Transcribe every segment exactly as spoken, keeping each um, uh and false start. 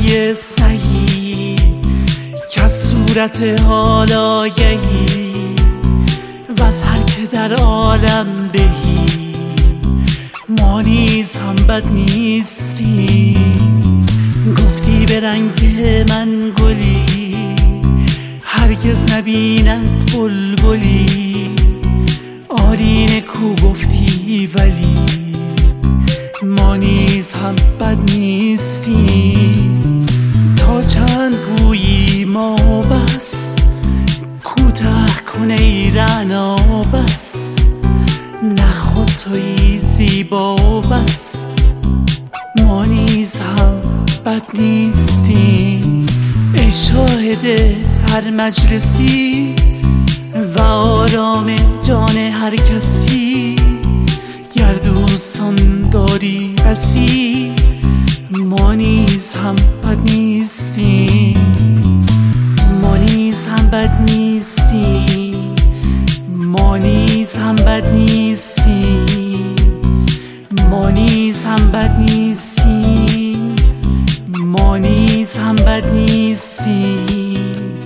های سهی که از صورت حال آگهی و از هر که در عالم بهی ما نیز هم بد نیستیم. گفتی به رنگ من گلی هرگز نبیند بلبلی، آری نکو گفتی ولی ما نیز هم بد نیستیم. تا چند گویی ما بس کوتاه کن ای رعنا بس، نه خود تویی زیبا بس ما نیز هم بد نیستیم. ای شاهد هر مجلسی و آرام جان هر کسی، گر دوستان داری بسی ما نیز هم بد نیستیم. ما نیز هم بد نیستیم. ما نیز هم بد نیستیم. ما نیز هم بد نیستیم. ما نیز هم بد نیستیم.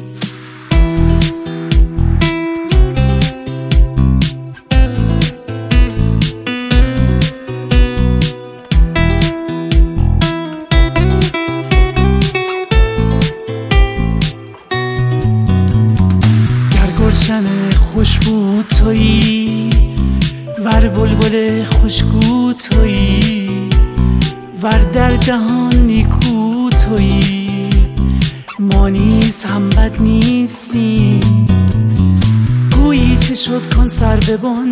گلشن خوشبو تویی ور بلبل خوشگو تویی ور در جهان نیکو تویی ما نیز هم بد نیستیم. گویی چه شد کن سر ببن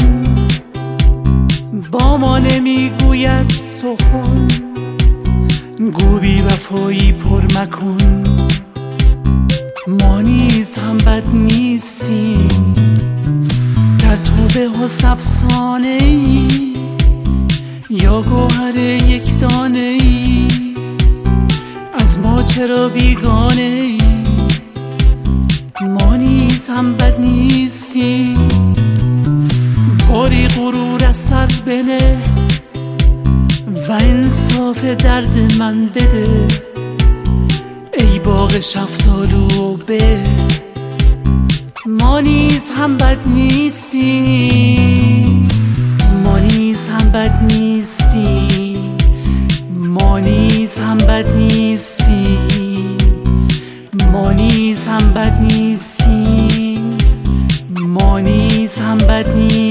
با ما نمیگوید سخن، گو بی وفایی پر مکن ما نیز هم بد نیستیم. گر تو به حسن افسانه ای یا گوهر یک دانه ای، از ما چرا بیگانه ای ما نیز هم بد نیستیم. باری غرور از سر بنه و انصاف درد من بده، ای باغ شفتالو به ما نیز هم بد نیستیم. ما نیز هم بد نیستیم. ما نیز هم بد نیستیم. ما نیز هم بد نیستیم. ما نیز هم بد نیستیم.